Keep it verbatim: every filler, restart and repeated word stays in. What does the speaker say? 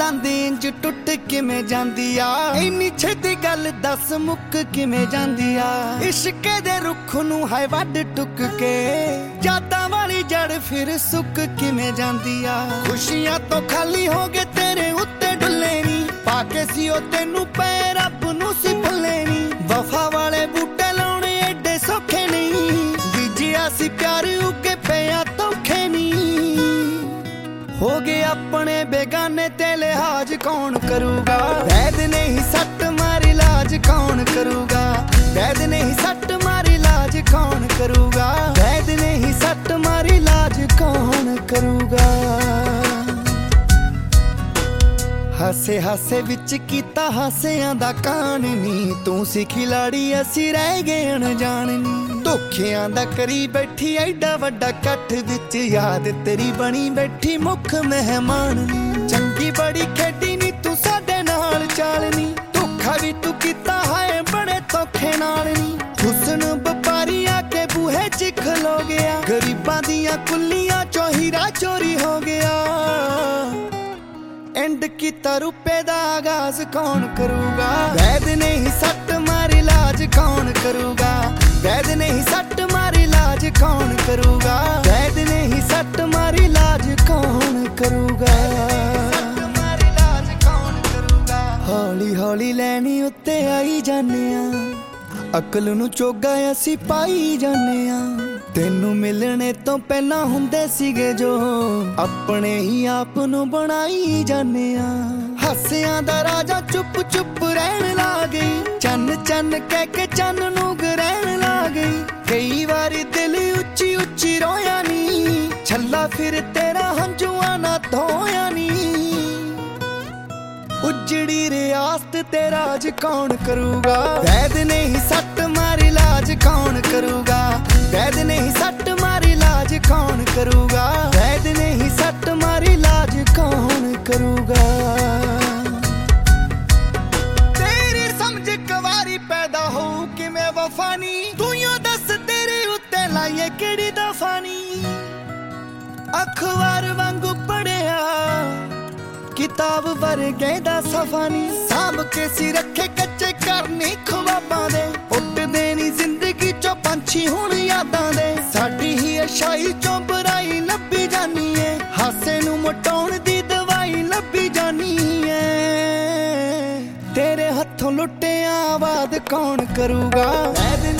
तंद इंज टुट किवें जांदी आ। इन्नी छेती गल दस मुक किवें जांदी आ। इश्के दे रुख नूं है वड टुक के यादां वाली जड़ फिर सुक किवें जांदी आ। खुशियां तो खाली हो गए तेरे उत्ते डुल्ले नी, पाके सी ओ तेनू पै रब नूं सी भुल्ले नी। वफा वाले बूटे लाउणे एडे सौखे नहीं, बीजिया सी प्यार उगे पिया धोखे नी। हो गए अपने बेगाने ते लिहाज कौन करूगा, वैद नहीं सट मारी लाज कौन करूगा। वैद नहीं सट मारी लाज कौन करूगा, वैद नहीं सट मारी लाज कौन करूगा। हासे हासे विच कीता हासियां दा कान नी, तू सी खिलाड़ी असी रह गए अनजान नी। धोखियां दा करी बैठी एडा वड्डा कठ विच, याद तेरी बनी बैठी मुख मेहमान नी। चंगी बड़ी खेडी नी तू साडे नाल चाल नी, धोखा भी तू कीता है बड़े धोखे नाल नी। हुस्न व्यापारी आके बूहे च खलो गया, गरीबां दियां कुल्लियां चो हीरा चोरी हो गया। एंड कीता रुपए दा आगाज कौन करूगा, वैद नहीं सट मारी लाज कौन करूगा। वैद नहीं सट मारी लाज कौन करूगा, वैद नहीं सट मारी लाज कौन करूगा। हौली हौली लैनी उत्ते आई जाने आ, अकल नूं चोगा असी पाई जाने आ। तेनू मिलने तो पहला हुंदे सीगे जो, अपने ही आप नूं बनाई जाने आ। हासियां दा राजा चुप चुप रहन लग गई, चन चन कह के चन नूं ग्रहण लग गई। कई बारी दिल उच्ची उच्ची रोया नी, छल्ला फिर तेरा हंजुआ ना धोया नी। उजड़ी रियासत ते राज कौन करूगा, वैद नहीं सट मारी लाज कौन करूगा। वैद नहीं सट मारी लाज कौन करूगा, वैद नहीं सट मारी लाज कौन करूगा। तेरी समझ कवारी पैदा हो कि मैं वफानी, तू यो दस तेरे उत्ते लाइए केड़ी दफानी। अखबार वांगू पढ़िया किताब वर्गे दा सफानी, सांभ के सी रखे कच्चे करनी ख्वाबां दे। उठदे नी जिंदगी चो पंछी हुण यादां दे, साडी ही अशाई चो बुराई लभी जानी है, हासे नूं मटाउण दी दवाई लभी जानी है। तेरे हथों लुटिया आबाद कौन करूगा, वैद